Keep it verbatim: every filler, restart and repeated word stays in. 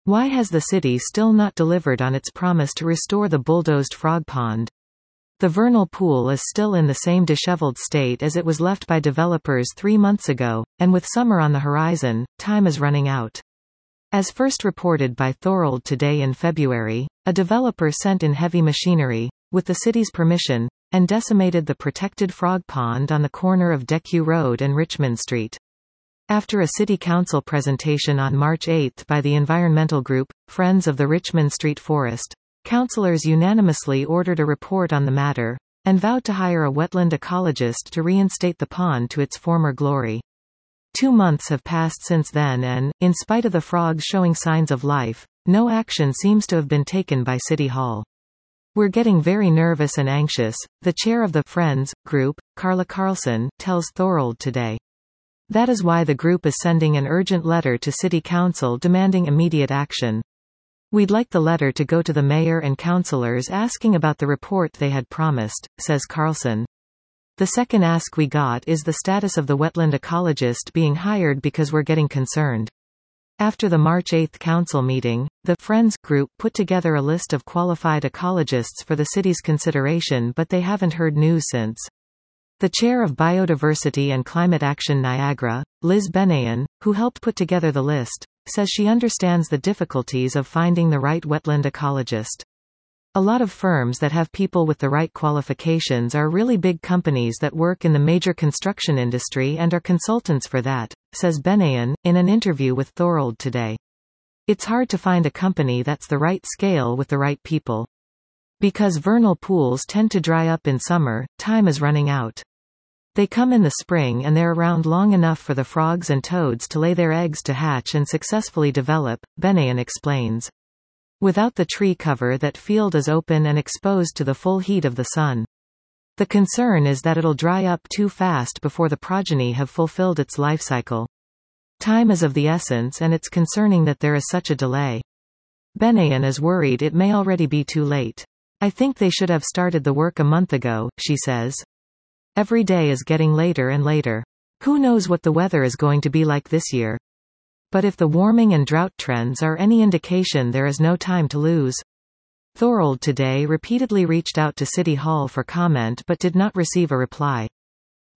Why has the city still not delivered on its promise to restore the bulldozed frog pond? The vernal pool is still in the same disheveled state as it was left by developers three months ago, and with summer on the horizon, time is running out. As first reported by Thorold Today in February, a developer sent in heavy machinery, with the city's permission, and decimated the protected frog pond on the corner of Deque Road and Richmond Street. After a city council presentation on March eighth by the environmental group, Friends of the Richmond Street Forest, councillors unanimously ordered a report on the matter, and vowed to hire a wetland ecologist to reinstate the pond to its former glory. Two months have passed since then and, in spite of the frogs showing signs of life, no action seems to have been taken by City Hall. We're getting very nervous and anxious, the chair of the Friends group, Carla Carlson, tells Thorold Today. That is why the group is sending an urgent letter to City Council demanding immediate action. We'd like the letter to go to the mayor and councillors asking about the report they had promised, says Carlson. The second ask we got is the status of the wetland ecologist being hired because we're getting concerned. After the March eighth council meeting, the Friends group put together a list of qualified ecologists for the city's consideration, but they haven't heard news since. The chair of Biodiversity and Climate Action Niagara, Liz Benayan, who helped put together the list, says she understands the difficulties of finding the right wetland ecologist. A lot of firms that have people with the right qualifications are really big companies that work in the major construction industry and are consultants for that, says Benayan, in an interview with Thorold Today. It's hard to find a company that's the right scale with the right people. Because vernal pools tend to dry up in summer, time is running out. They come in the spring and they're around long enough for the frogs and toads to lay their eggs to hatch and successfully develop, Benayan explains. Without the tree cover, that field is open and exposed to the full heat of the sun. The concern is that it'll dry up too fast before the progeny have fulfilled its life cycle. Time is of the essence, and it's concerning that there is such a delay. Benayan is worried it may already be too late. I think they should have started the work a month ago, she says. Every day is getting later and later. Who knows what the weather is going to be like this year? But if the warming and drought trends are any indication, there is no time to lose. Thorold Today repeatedly reached out to City Hall for comment but did not receive a reply.